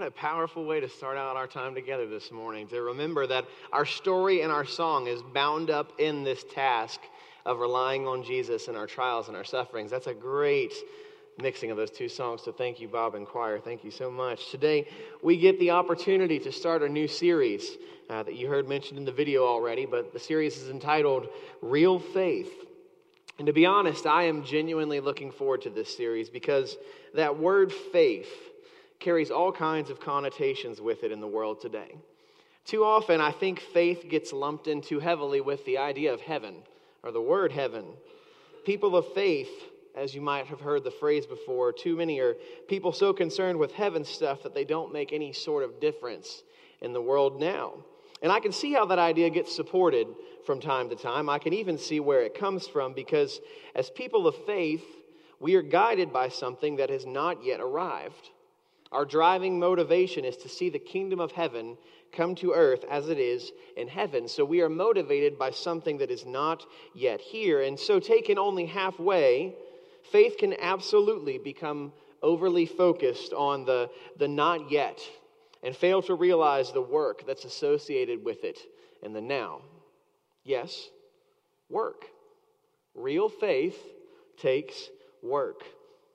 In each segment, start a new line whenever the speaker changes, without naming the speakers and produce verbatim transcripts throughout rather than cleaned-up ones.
What a powerful way to start out our time together this morning, to remember that our story and our song is bound up in this task of relying on Jesus in our trials and our sufferings. That's a great mixing of those two songs, so thank you, Bob and choir. Thank you so much. Today, we get the opportunity to start a new series uh, that you heard mentioned in the video already, but the series is entitled Real Faith. And to be honest, I am genuinely looking forward to this series because that word faith carries all kinds of connotations with it in the world today. Too often, I think faith gets lumped in too heavily with the idea of heaven, or the word heaven. People of faith, as you might have heard the phrase before, too many are people so concerned with heaven stuff that they don't make any sort of difference in the world now. And I can see how that idea gets supported from time to time. I can even see where it comes from, because as people of faith, we are guided by something that has not yet arrived. Our driving motivation is to see the kingdom of heaven come to earth as it is in heaven. So we are motivated by something that is not yet here. And so taken only halfway, faith can absolutely become overly focused on the, the not yet and fail to realize the work that's associated with it in the now. Yes, work. Real faith takes work.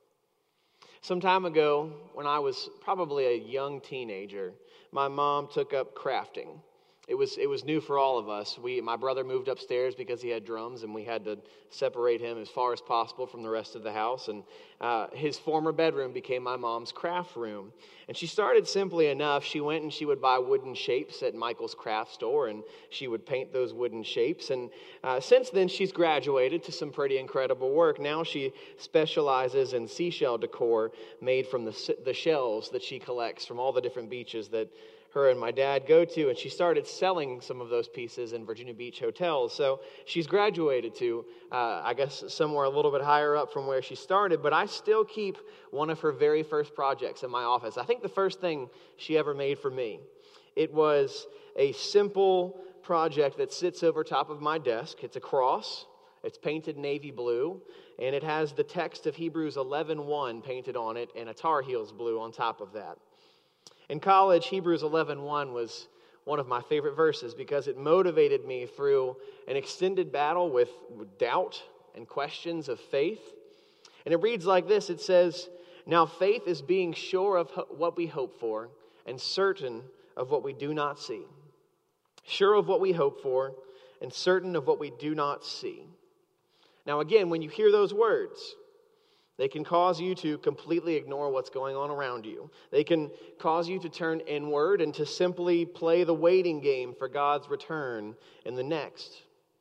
Some time ago, when I was probably a young teenager, my mom took up crafting. It was it was new for all of us. We my brother moved upstairs because he had drums, and we had to separate him as far as possible from the rest of the house. And uh, his former bedroom became my mom's craft room. And she started simply enough. She went and she would buy wooden shapes at Michael's craft store, and she would paint those wooden shapes. And uh, since then, she's graduated to some pretty incredible work. Now she specializes in seashell decor made from the the shells that she collects from all the different beaches that her and my dad go to, and she started selling some of those pieces in Virginia Beach hotels. So she's graduated to, uh, I guess, somewhere a little bit higher up from where she started, but I still keep one of her very first projects in my office. I think the first thing she ever made for me. It was a simple project that sits over top of my desk. It's a cross. It's painted navy blue, and it has the text of Hebrews eleven one painted on it and a Tar Heels blue on top of that. In college, Hebrews eleven one was one of my favorite verses because it motivated me through an extended battle with doubt and questions of faith. And it reads like this. It says, "Now faith is being sure of what we hope for and certain of what we do not see." Sure of what we hope for and certain of what we do not see. Now again, when you hear those words, they can cause you to completely ignore what's going on around you. They can cause you to turn inward and to simply play the waiting game for God's return in the next.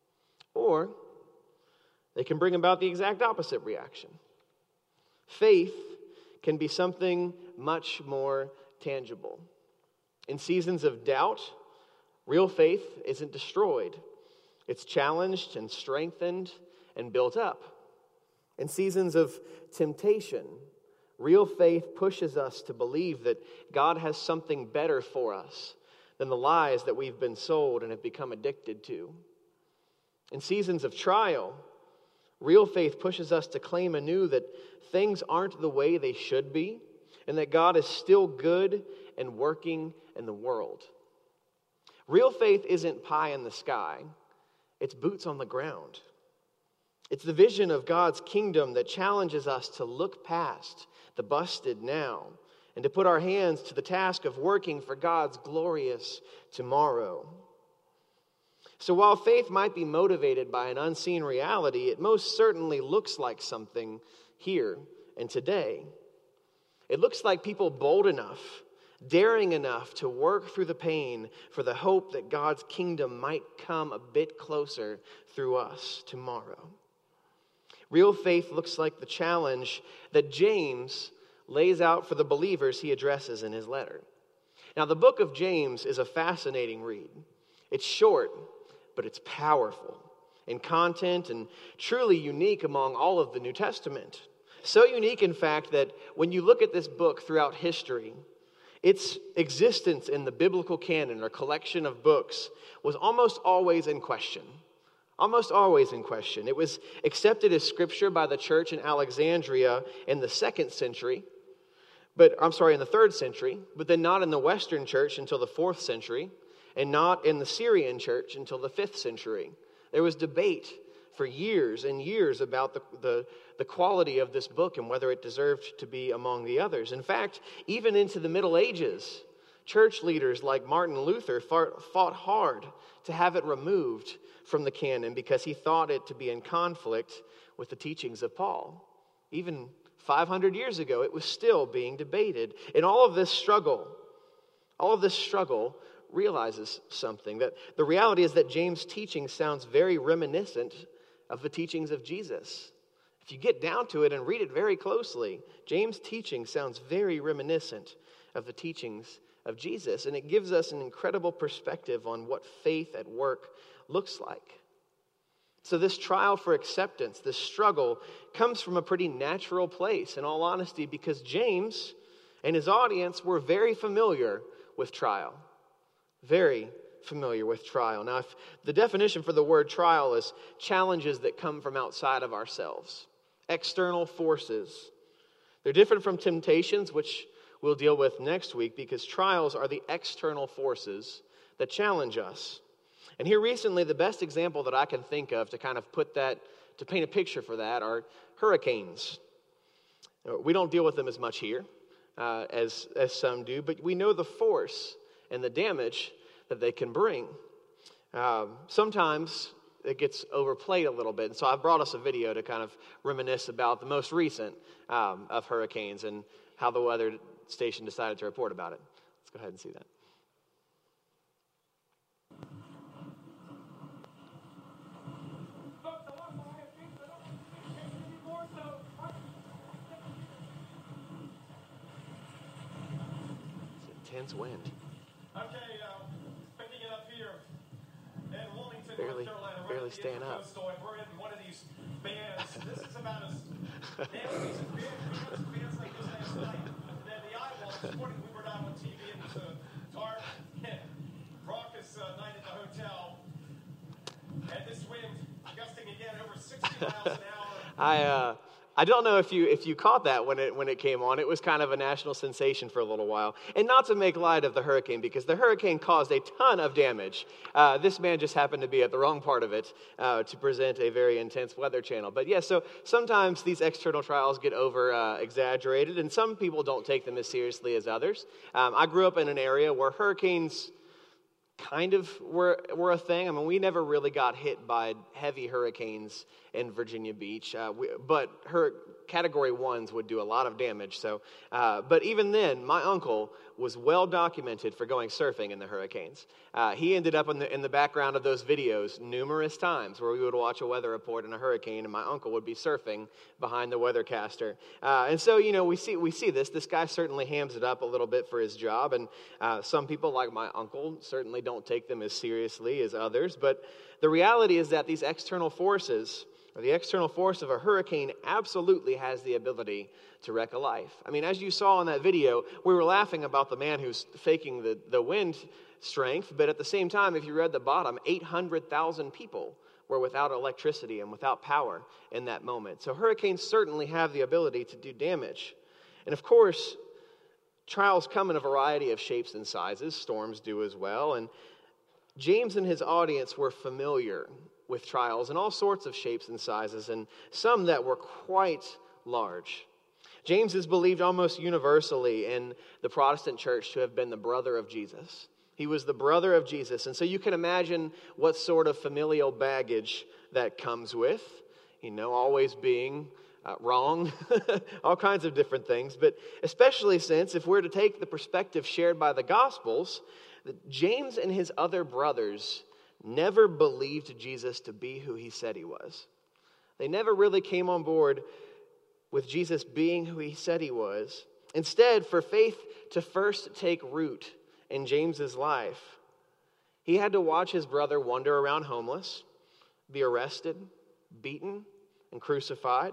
Or they can bring about the exact opposite reaction. Faith can be something much more tangible. In seasons of doubt, real faith isn't destroyed. It's challenged and strengthened and built up. In seasons of temptation, real faith pushes us to believe that God has something better for us than the lies that we've been sold and have become addicted to. In seasons of trial, real faith pushes us to claim anew that things aren't the way they should be and that God is still good and working in the world. Real faith isn't pie in the sky. It's boots on the ground. It's the vision of God's kingdom that challenges us to look past the busted now and to put our hands to the task of working for God's glorious tomorrow. So while faith might be motivated by an unseen reality, it most certainly looks like something here and today. It looks like people bold enough, daring enough to work through the pain for the hope that God's kingdom might come a bit closer through us tomorrow. Real faith looks like the challenge that James lays out for the believers he addresses in his letter. Now, the book of James is a fascinating read. It's short, but it's powerful in content and truly unique among all of the New Testament. So unique, in fact, that when you look at this book throughout history, its existence in the biblical canon or collection of books was almost always in question. Almost always in question. It was accepted as scripture by the church in Alexandria in the second century, but I'm sorry, in the third century, but then not in the Western church until the fourth century, and not in the Syrian church until the fifth century. There was debate for years and years about the, the, the quality of this book and whether it deserved to be among the others. In fact, even into the Middle Ages, church leaders like Martin Luther fought, fought hard to have it removed from the canon because he thought it to be in conflict with the teachings of Paul. Even five hundred years ago, it was still being debated. And all of this struggle, all of this struggle realizes something, that the reality is that James' teaching sounds very reminiscent of the teachings of Jesus. If you get down to it and read it very closely, James' teaching sounds very reminiscent of the teachings of Jesus, and it gives us an incredible perspective on what faith at work looks like. So this trial for acceptance, this struggle, comes from a pretty natural place, in all honesty, because James and his audience were very familiar with trial. Very familiar with trial. Now, if the definition for the word trial is challenges that come from outside of ourselves, external forces. They're different from temptations, which we'll deal with next week, because trials are the external forces that challenge us. And here recently, the best example that I can think of to kind of put that, to paint a picture for that, are hurricanes. We don't deal with them as much here uh, as, as some do, but we know the force and the damage that they can bring. Um, sometimes it gets overplayed a little bit, and so I brought us a video to kind of reminisce about the most recent um, of hurricanes and how the weather station decided to report about it. Let's go ahead and see that. It's intense wind.
Okay, uh, picking it up here in Wilmington,
Barely,
North Carolina. We're
barely
at the
staying up.
Coastal, and we're in one of these bands. This is about as nasty as a band. We had some bands like this last night. And then the eyeball this morning, we were down on T V, and it was a dark, raucous uh, night at the hotel. And this wind gusting again over sixty miles an hour.
I uh, I don't know if you if you caught that when it when it came on. It was kind of a national sensation for a little while. And not to make light of the hurricane, because the hurricane caused a ton of damage. Uh, this man just happened to be at the wrong part of it uh, to present a very intense weather channel. But yeah, so sometimes these external trials get over uh, exaggerated, and some people don't take them as seriously as others. Um, I grew up in an area where hurricanes kind of were were a thing. I mean, we never really got hit by heavy hurricanes in Virginia Beach, uh, we, but her category ones would do a lot of damage. So, uh, but even then, my uncle was well documented for going surfing in the hurricanes. Uh, he ended up in the in the background of those videos numerous times where we would watch a weather report in a hurricane, and my uncle would be surfing behind the weathercaster. Uh, and so, you know, we see we see this. This guy certainly hams it up a little bit for his job, and uh, some people, like my uncle, certainly don't take them as seriously as others. But the reality is that these external forces, or the external force of a hurricane, absolutely has the ability to wreck a life. I mean, as you saw in that video, we were laughing about the man who's faking the, the wind strength, but at the same time, if you read the bottom, eight hundred thousand people were without electricity and without power in that moment. So hurricanes certainly have the ability to do damage. And of course, trials come in a variety of shapes and sizes. Storms do as well. And James and his audience were familiar with trials in all sorts of shapes and sizes, and some that were quite large. James is believed almost universally in the Protestant church to have been the brother of Jesus. He was the brother of Jesus, and so you can imagine what sort of familial baggage that comes with, you know, always being uh, wrong, all kinds of different things, but especially since, if we're to take the perspective shared by the Gospels, that James and his other brothers never believed Jesus to be who he said he was. They never really came on board with Jesus being who he said he was. Instead, for faith to first take root in James's life, he had to watch his brother wander around homeless, be arrested, beaten, and crucified,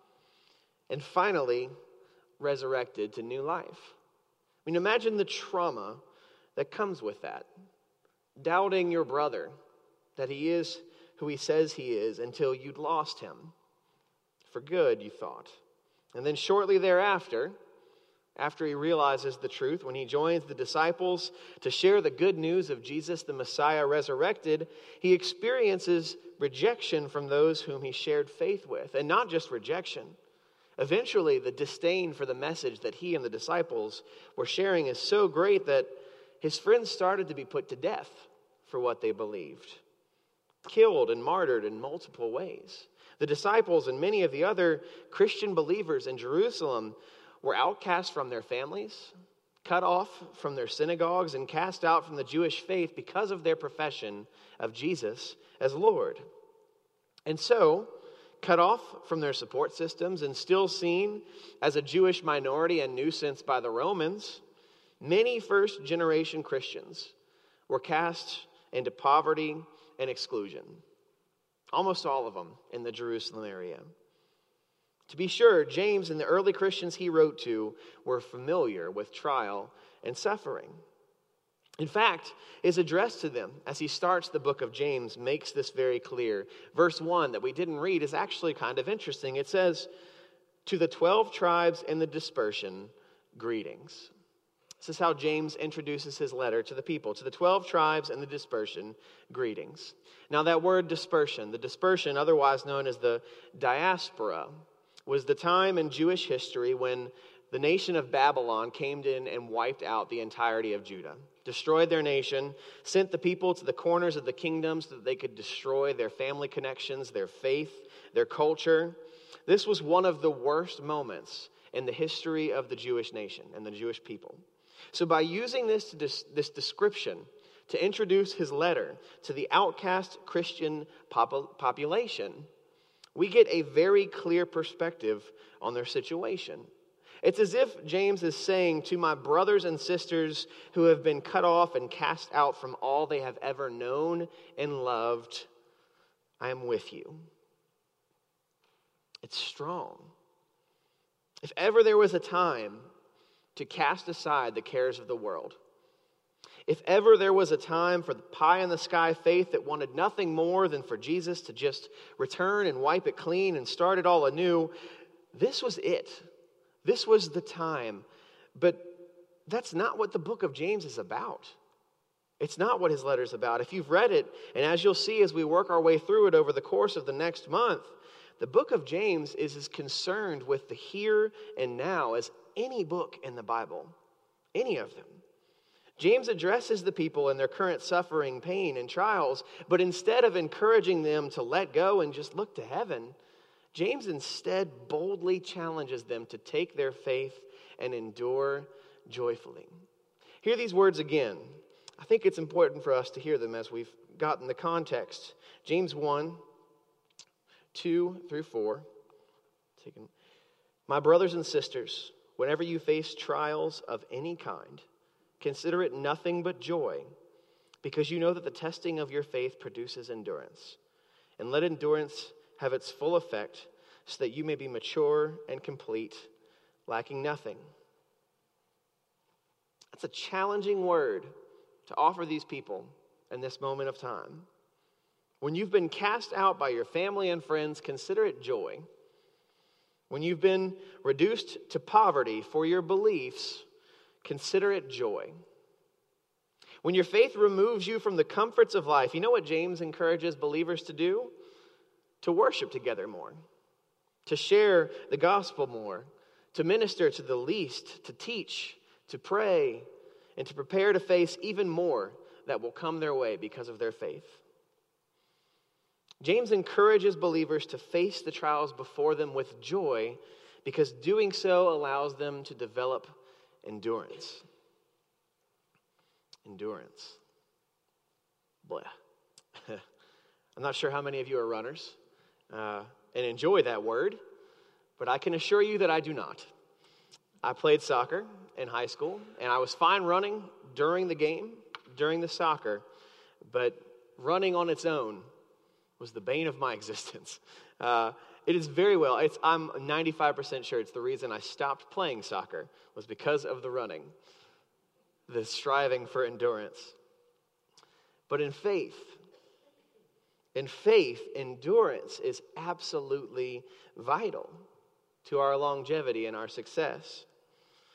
and finally resurrected to new life. I mean, imagine the trauma that comes with that. Doubting your brother that he is who he says he is until you'd lost him. For good, you thought. And then shortly thereafter, After he realizes the truth, when he joins the disciples to share the good news of Jesus, the Messiah resurrected, he experiences rejection from those whom he shared faith with. And not just rejection. Eventually, the disdain for the message that he and the disciples were sharing is so great that his friends started to be put to death for what they believed, killed and martyred in multiple ways. The disciples and many of the other Christian believers in Jerusalem were outcast from their families, cut off from their synagogues, and cast out from the Jewish faith because of their profession of Jesus as Lord. And so, cut off from their support systems and still seen as a Jewish minority and nuisance by the Romans, many first-generation Christians were cast into poverty and exclusion. Almost all of them in the Jerusalem area. To be sure, James and the early Christians he wrote to were familiar with trial and suffering. In fact, his address to them as he starts the book of James makes this very clear. Verse one that we didn't read is actually kind of interesting. It says, "To the twelve tribes in the dispersion, greetings." This is how James introduces his letter to the people. To the twelve tribes in the dispersion, greetings. Now that word dispersion, the dispersion otherwise known as the diaspora, was the time in Jewish history when the nation of Babylon came in and wiped out the entirety of Judah, destroyed their nation, sent the people to the corners of the kingdom so that they could destroy their family connections, their faith, their culture. This was one of the worst moments in the history of the Jewish nation and the Jewish people. So by using this, this description to introduce his letter to the outcast Christian population, we get a very clear perspective on their situation. It's as if James is saying to my brothers and sisters who have been cut off and cast out from all they have ever known and loved, I am with you. It's strong. If ever there was a time to cast aside the cares of the world, if ever there was a time for the pie-in-the-sky faith that wanted nothing more than for Jesus to just return and wipe it clean and start it all anew, this was it. This was the time. But that's not what the book of James is about. It's not what his letter is about. If you've read it, and as you'll see as we work our way through it over the course of the next month, the book of James is as concerned with the here and now as any book in the Bible, any of them. James addresses the people in their current suffering, pain, and trials, but instead of encouraging them to let go and just look to heaven, James instead boldly challenges them to take their faith and endure joyfully. Hear these words again. I think it's important for us to hear them as we've gotten the context. James one, two through four. My brothers and sisters, whenever you face trials of any kind, consider it nothing but joy, because you know that the testing of your faith produces endurance. And let endurance have its full effect, so that you may be mature and complete, lacking nothing. That's a challenging word to offer these people in this moment of time. When you've been cast out by your family and friends, consider it joy. When you've been reduced to poverty for your beliefs, consider it joy. When your faith removes you from the comforts of life, you know what James encourages believers to do? To worship together more, to share the gospel more, to minister to the least, to teach, to pray, and to prepare to face even more that will come their way because of their faith. James encourages believers to face the trials before them with joy, because doing so allows them to develop endurance. Endurance. Blah. I'm not sure how many of you are runners uh, and enjoy that word, but I can assure you that I do not. I played soccer in high school, and I was fine running during the game, during the soccer, but running on its own was the bane of my existence. Uh, it is very well, it's, I'm ninety-five percent sure it's the reason I stopped playing soccer was because of the running, the striving for endurance. But in faith, in faith, endurance is absolutely vital to our longevity and our success.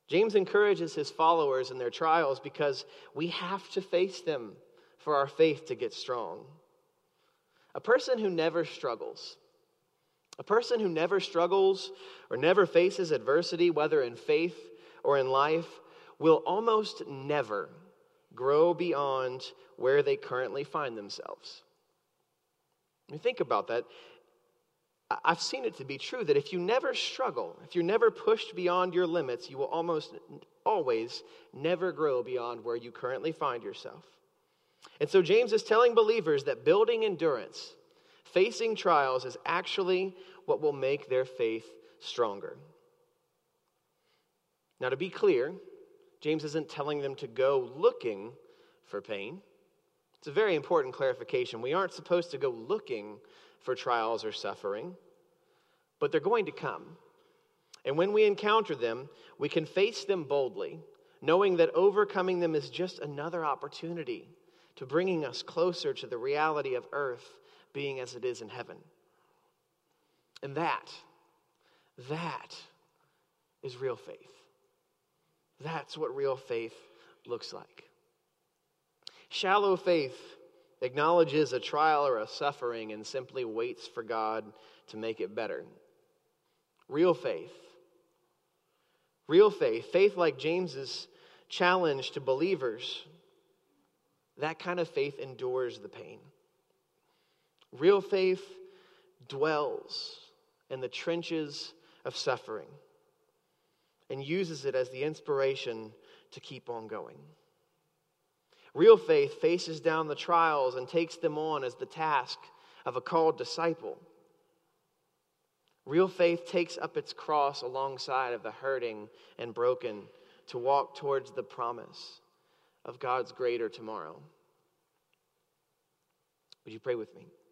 James encourages his followers in their trials because we have to face them for our faith to get strong. A person who never struggles, a person who never struggles or never faces adversity, whether in faith or in life, will almost never grow beyond where they currently find themselves. I mean, think about that. I've seen it to be true that if you never struggle, if you're never pushed beyond your limits, you will almost always never grow beyond where you currently find yourself. And so James is telling believers that building endurance, facing trials, is actually what will make their faith stronger. Now, to be clear, James isn't telling them to go looking for pain. It's a very important clarification. We aren't supposed to go looking for trials or suffering, but they're going to come. And when we encounter them, we can face them boldly, knowing that overcoming them is just another opportunity to bringing us closer to the reality of earth being as it is in heaven. And that, that is real faith. That's what real faith looks like. Shallow faith acknowledges a trial or a suffering and simply waits for God to make it better. Real faith. Real faith, faith like James's challenge to believers, that kind of faith endures the pain. Real faith dwells in the trenches of suffering and uses it as the inspiration to keep on going. Real faith faces down the trials and takes them on as the task of a called disciple. Real faith takes up its cross alongside of the hurting and broken to walk towards the promise of God's greater tomorrow. Would you pray with me?